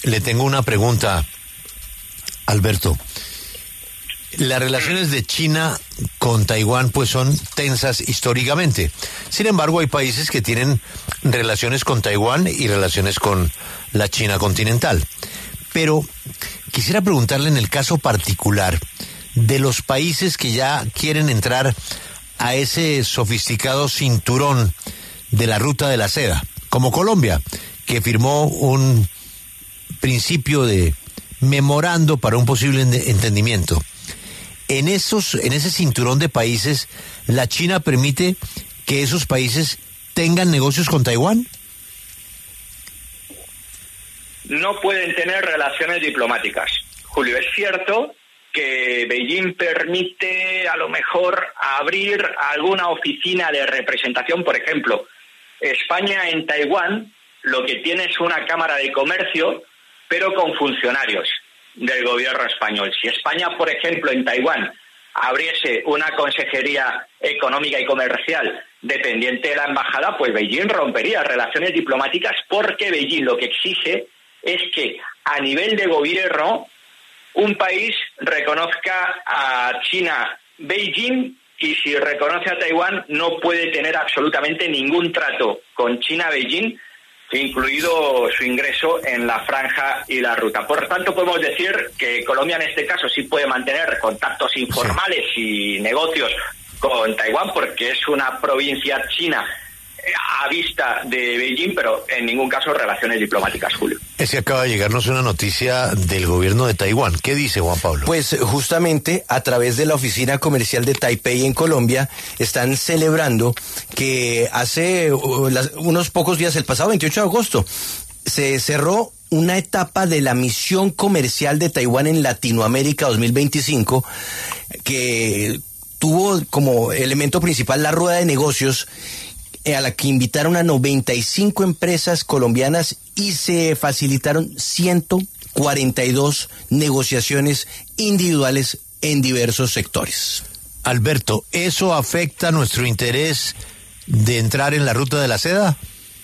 le tengo una pregunta, Alberto. Las relaciones de China con Taiwán pues son tensas históricamente. Sin embargo, hay países que tienen relaciones con Taiwán y relaciones con la China continental. Pero quisiera preguntarle en el caso particular de los países que ya quieren entrar a ese sofisticado cinturón de la ruta de la seda, como Colombia, que firmó un principio de memorando para un posible entendimiento. En ese cinturón de países, ¿la China permite que esos países tengan negocios con Taiwán? No pueden tener relaciones diplomáticas. Julio, es cierto que Beijing permite a lo mejor abrir alguna oficina de representación. Por ejemplo, España en Taiwán lo que tiene es una cámara de comercio, pero con funcionarios del gobierno español. Si España, por ejemplo, en Taiwán abriese una consejería económica y comercial dependiente de la embajada, pues Beijing rompería relaciones diplomáticas, porque Beijing lo que exige es que a nivel de gobierno un país reconozca a China Beijing, y si reconoce a Taiwán no puede tener absolutamente ningún trato con China Beijing, incluido su ingreso en la franja y la ruta. Por tanto, podemos decir que Colombia en este caso sí puede mantener contactos informales y negocios con Taiwán, porque es una provincia china a vista de Beijing, pero en ningún caso relaciones diplomáticas, Julio. Es que acaba de llegarnos una noticia del gobierno de Taiwán. ¿Qué dice, Juan Pablo? Pues justamente a través de la oficina comercial de Taipei en Colombia están celebrando que hace unos pocos días, el pasado 28 de agosto, se cerró una etapa de la misión comercial de Taiwán en Latinoamérica 2025, que tuvo como elemento principal la rueda de negocios, a la que invitaron a 95 empresas colombianas y se facilitaron 142 negociaciones individuales en diversos sectores. Alberto, ¿eso afecta nuestro interés de entrar en la ruta de la seda?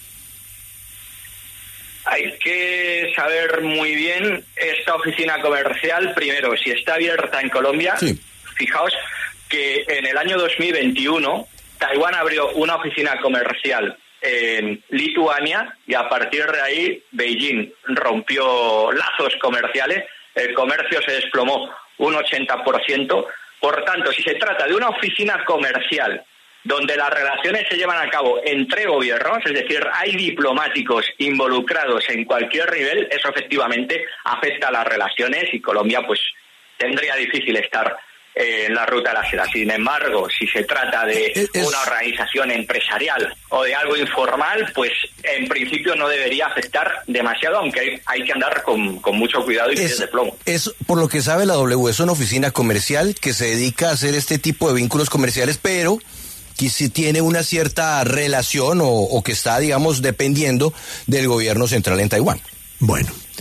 Hay que saber muy bien esta oficina comercial, primero, si está abierta en Colombia. Sí. Fijaos que en el año 2021 Taiwán abrió una oficina comercial en Lituania y a partir de ahí Beijing rompió lazos comerciales, el comercio se desplomó un 80%. Por tanto, si se trata de una oficina comercial donde las relaciones se llevan a cabo entre gobiernos, es decir, hay diplomáticos involucrados en cualquier nivel, eso efectivamente afecta a las relaciones y Colombia pues tendría difícil estar en la ruta de la seda. Sin embargo, si se trata de una organización empresarial o de algo informal, pues en principio no debería afectar demasiado, aunque hay que andar con mucho cuidado y pies de plomo. Es, por lo que sabe la W, es una oficina comercial que se dedica a hacer este tipo de vínculos comerciales, pero que sí tiene una cierta relación o que está, digamos, dependiendo del gobierno central en Taiwán. Bueno.